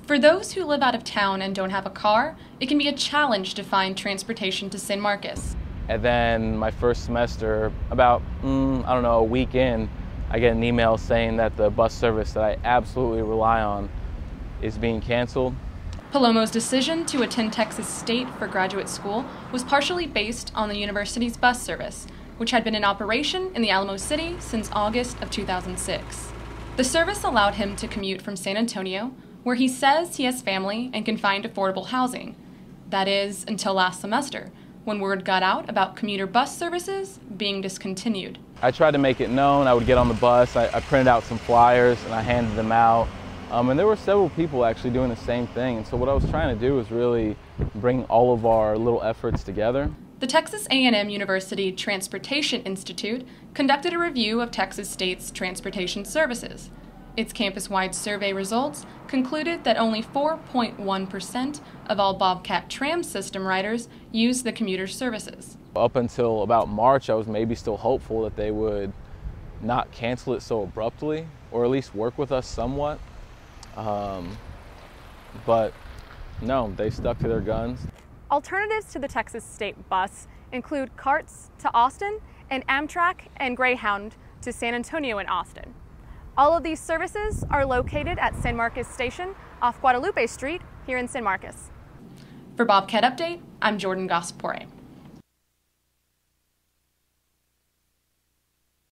For those who live out of town and don't have a car, it can be a challenge to find transportation to San Marcos. And then my first semester, about, a week in, I get an email saying that the bus service that I absolutely rely on is being canceled. Palomo's decision to attend Texas State for graduate school was partially based on the university's bus service, which had been in operation in the Alamo City since August of 2006. The service allowed him to commute from San Antonio, where he says he has family and can find affordable housing. That is, until last semester, when word got out about commuter bus services being discontinued. I tried to make it known. I would get on the bus, I printed out some flyers and I handed them out. And there were several people actually doing the same thing. And so what I was trying to do was really bring all of our little efforts together. The Texas A&M University Transportation Institute conducted a review of Texas State's transportation services. Its campus-wide survey results concluded that only 4.1% of all Bobcat tram system riders use the commuter services. Up until about March, I was maybe still hopeful that they would not cancel it so abruptly, or at least work with us somewhat. But no, they stuck to their guns. Alternatives to the Texas State bus include CARTS to Austin and Amtrak and Greyhound to San Antonio and Austin. All of these services are located at San Marcos Station off Guadalupe Street here in San Marcos. For Bobcat Update, I'm Jordan Gospore.